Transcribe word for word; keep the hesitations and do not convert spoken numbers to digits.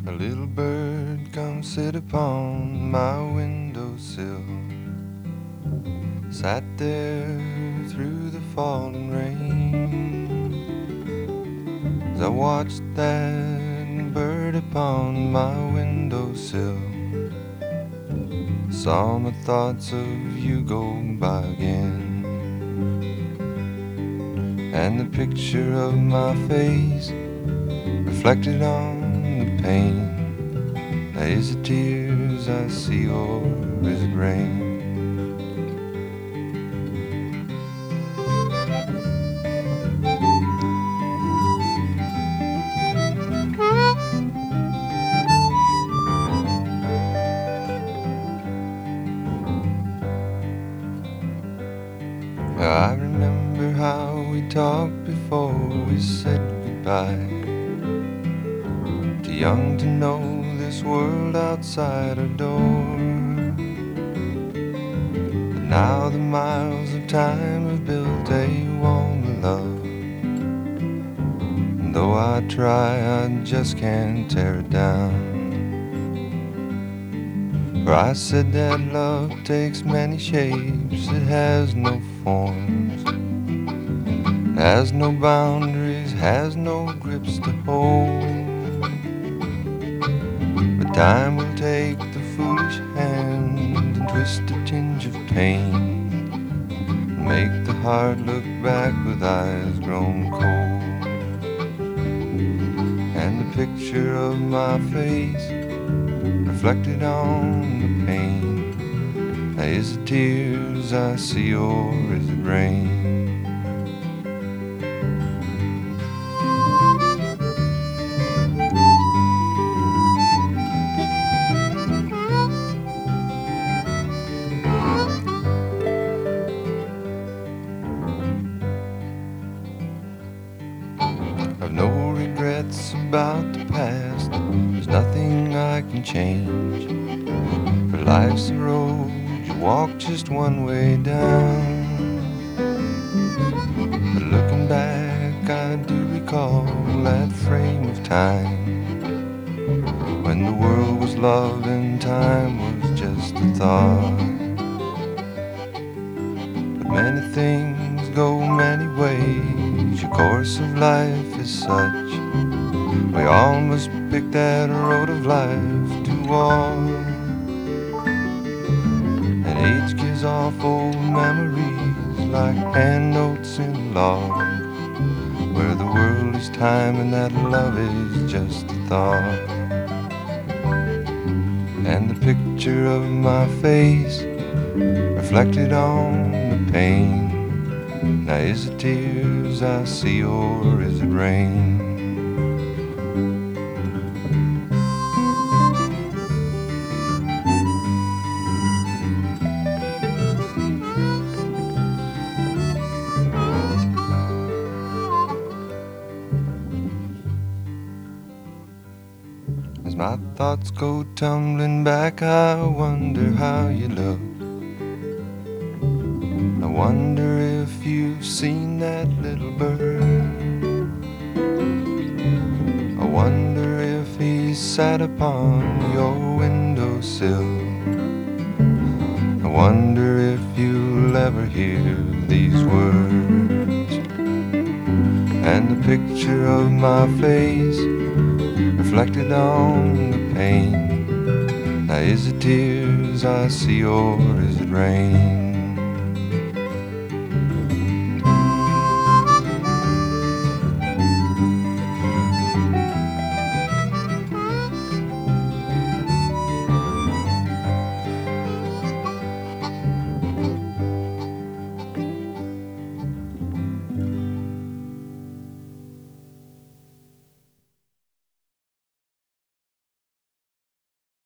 A little bird comes sit upon my windowsill, sat there through the falling rain. As I watched that bird upon my windowsill, saw my thoughts of you go by again. And the picture of my face reflected on the pain. Is it tears I see, or is it rain? I remember how we talked before we said goodbye. Too young to know this world outside our door, but now the miles of time have built a wall of love, and though I try, I just can't tear it down. For I said that love takes many shapes, it has no forms, has no boundaries, has no grips to hold. But time will take the foolish hand and twist a tinge of pain, and make the heart look back with eyes grown cold. And the picture of my face reflected on the pain. Now is it tears I see, or is it rain? I've no regrets about the past, there's nothing I can change. For life's a road you walk just one way down. But looking back, I do recall that frame of time when the world was love and time was just a thought. But many things go many ways, your course of life is such. We all must pick that road of life to walk. And age gives off old memories like hand notes in a log, where the world is time and that love is just a thought. And the picture of my face reflected on the pain. Now is it tears I see, or is it rain? As my thoughts go tumbling back, I wonder how you look. I wonder if you've seen that little bird. I wonder if he sat upon your windowsill. I wonder if you'll ever hear these words. And the picture of my face reflected on the pain. Now is it tears I see, or is it rain?